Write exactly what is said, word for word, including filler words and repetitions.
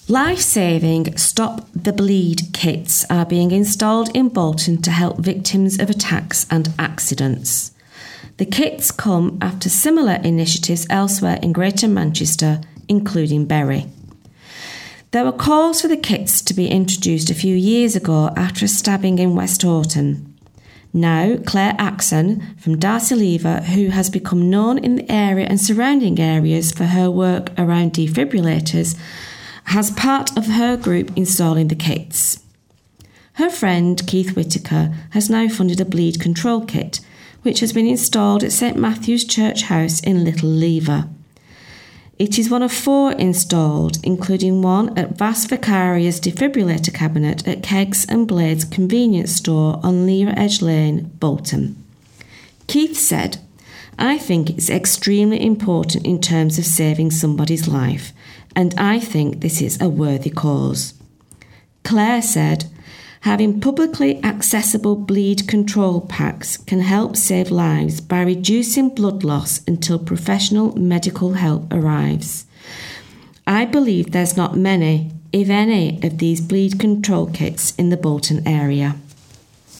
Life-saving Stop the Bleed kits are being installed in Bolton to help victims of attacks and accidents. The kits come after similar initiatives elsewhere in Greater Manchester, including Bury. There were calls for the kits to be introduced a few years ago after a stabbing in West Horton. Now, Claire Axon from Darcy Lever, who has become known in the area and surrounding areas for her work around defibrillators, has part of her group installing the kits. Her friend Keith Whitaker has now funded a bleed control kit, which has been installed at St Matthew's Church House in Little Lever. It is one of four installed, including one at Vas Vicaria's defibrillator cabinet at Keggs and Blades convenience store on Lever Edge Lane, Bolton. Keith said, "I think it's extremely important in terms of saving somebody's life, and I think this is a worthy cause." Claire said, "Having publicly accessible bleed control packs can help save lives by reducing blood loss until professional medical help arrives. I believe there's not many, if any, of these bleed control kits in the Bolton area."